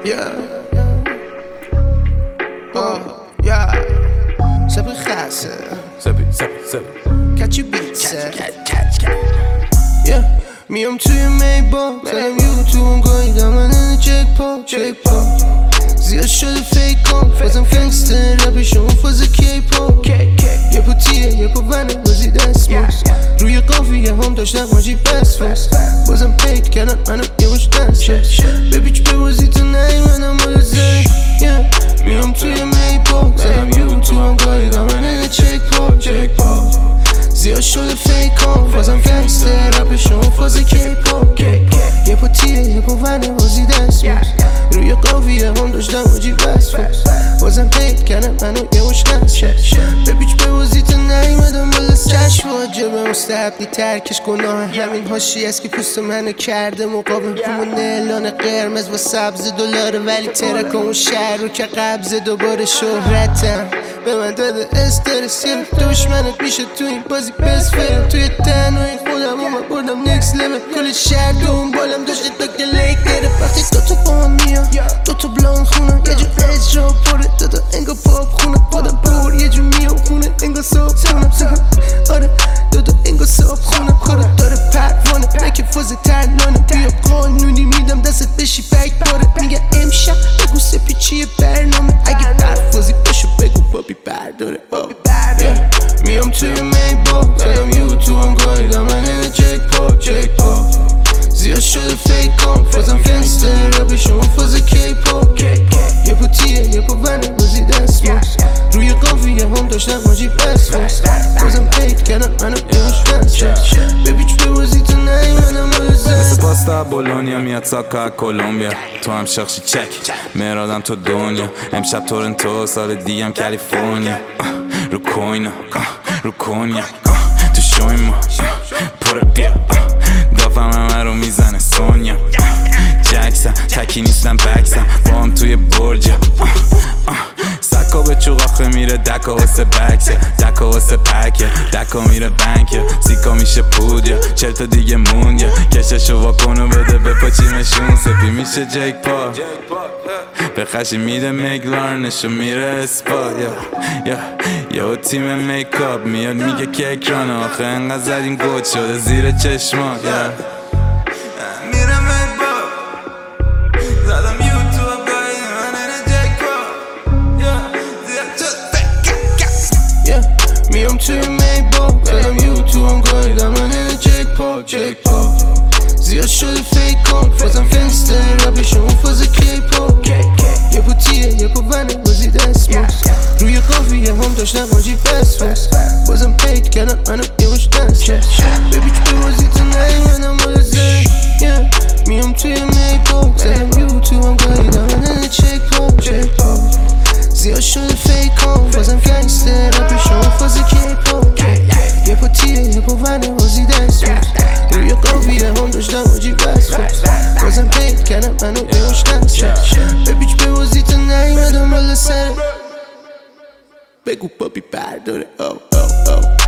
Yeah. Yeah. Sabri khasa. Sabri. Catch you beats. Yeah. میام توی میبا زدم یوتیوبم گاهیدم من چک پا زیاد شده فیکام فازم گنگستر رپشون فاز کیپا یه پوتیه یه پا ونه بازی دست موز روی قافیه هم داشتم ماجی بس بازم پیت کردم منو یه باش دست به بیچ ببازی تو نیمنم مال زنگ میام توی میبا زدم یوتیوبم گاهیدم من چک پا زیاد شده فیکام فازم گنگستر رپشون فاز کیپا یه پوتیه یه پا ونه بازی دست موز روی قافیه هم داشتم ماجی بس بازم پیت کردم منو یه باش دست به بیچ ببازی تو نیمدم بالا چشم واجبه مستحبی ترکش گناه همین هاشی است که پوست منو کرده مقابل همون اعلان قرمز و سبز دلاره ولی ترک اون شهر رو که قبض دوباره شهرتم به من داده استرس یه دشمنت میشه تو این بازی بس فیل توی تنهایی خودم من بردم نکس لیمت کل شهر دون بالم داشته تا که لیک گرفت وقتی دوتا با هم میام دوتا بلان خونم یه جو اجرا پره دوتا انگا پاپ خونم آدم بور یه جو میام خونه انگا صاحب خونم آره دوتا انگا صاحب خونم کارت داره پروانه نکه فاز ترلانه بیا قانونی میدم دستت بشی فکر باره میگه امشب بگو سپی چیه برنامه اگه پرفازی باشو بگو بابی برداره میام توی میبا زدم یوتیوبم گاهیدم من چک پا زیاد شده فیکام فازم گنگستر رپشون فاز کیپا یه پوتیه یه پا ونه بازی دست موز روی قافیه هم داشتم ماجی بس بازم پیت کردم منو یواش دست به بیچ ببازی تو نیمنم مال زن مثل پاستا بولونیا میاد ساکا کولومبیا تو هم شخشی چک مرادم تو دنیا امشب تورنتو سال دیگم کالیفرنیا رو کوینا رو کنیا تو شوی ما پره بیا دافم همه رو میزنه سونیا جکسم تکی نیستم بکسم با هم توی برجم سکا به چوق آخه میره دکا واسه بکسه دکا واسه پکه دکا میره بنکه سیکا میشه پودیا 40 تا دیگه موندیا کششو واکنو بده به پاچیمشون سپی میشه جک پا به خشی میده مگلارنشو میره اسپا یا تیم میکاپ میاد میگه که اکرانه آخه انقدر زدیم گوت شده زیر چشما میره میکاپ زدم یوتیوب گاهی من جک پا میام توی میبا زدم یوتیوبم گاهیدم من چک پا زیاد شده فیکام فازم گنگستر رپشون فاز کیپا یه پوتیه یه پا ونه بازی دست موز روی قافیه هم داشتم ماجی بس بازم پیت کردم منو یه باش دست به بیچ ببازی تو نیمنم مال زنگ میام توی میبا زدم یوتیوبم گاهیدم من چک پا زیاد شده فیکام فازم گنگستر رپشون فاز کیپا یه پوتیه یه پا ونه بازی دست موز روی قافیه هم داشتم ماجی بس بازم پیت کردم منو یه باش دست به بیچ ببازی تو نیمدم بالا سر بگو بابی برداره